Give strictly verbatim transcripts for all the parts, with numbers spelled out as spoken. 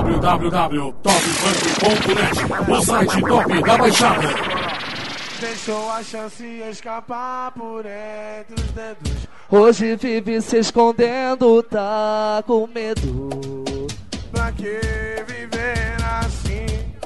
w w w ponto top funk ponto net, o site top da Baixada. Deixou a chance escapar por entre os dedos. Hoje vive se escondendo, tá com medo. Pra que viver assim?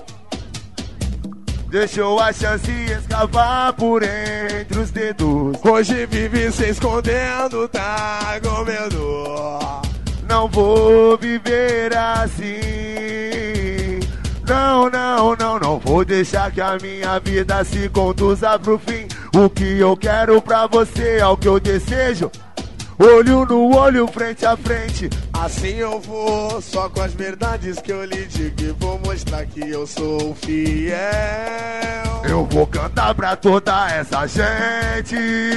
Deixou a chance escapar por entre os dedos. Hoje vive se escondendo, tá com medo. Não vou viver assim. Não, não, não, não vou deixar que a minha vida se conduza pro fim. O que eu quero pra você é o que eu desejo. Olho no olho, frente a frente. Assim eu vou, só com as verdades que eu lhe digo. E vou mostrar que eu sou fiel. Eu vou cantar pra toda essa gente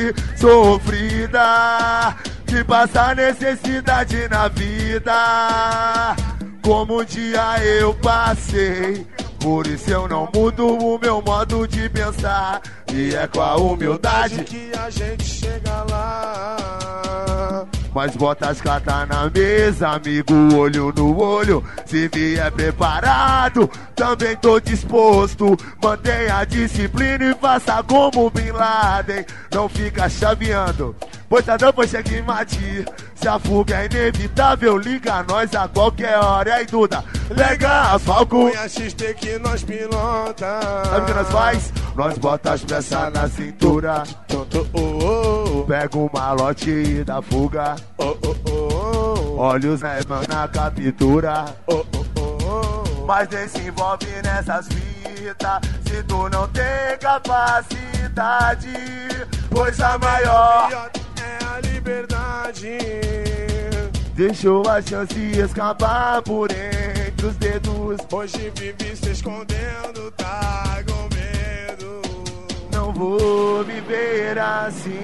sofrida, que passa necessidade na vida, como um dia eu passei. Por isso eu não mudo o meu modo de pensar. E é com a humildade que a gente chega lá. Mas bota as cartas na mesa, amigo, olho no olho. Se vier preparado, também tô disposto. Mantenha a disciplina e faça como Bin Laden. Não fica chaveando, pois a depois chega em mate. Se a fuga é inevitável, liga nós a qualquer hora. E aí, Duda, lega as Falco. E a X T que nós pilota. Sabe o que nós faz? Nós bota as peças na cintura. Oh, oh, oh. Pega o malote e dá fuga. Oh, oh, oh. Olhos na captura. Oh, oh, oh, oh. Mas nem se envolve nessas fitas se tu não tem capacidade. Pois a maior é a liberdade. Deixou a chance escapar por entre os dedos. Hoje vive se escondendo, tá com medo. Não vou viver assim.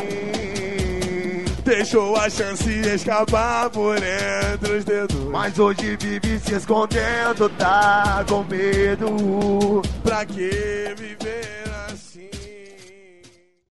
Deixou a chance escapar por entre os dedos. Mas hoje vive se escondendo, tá com medo. Pra que viver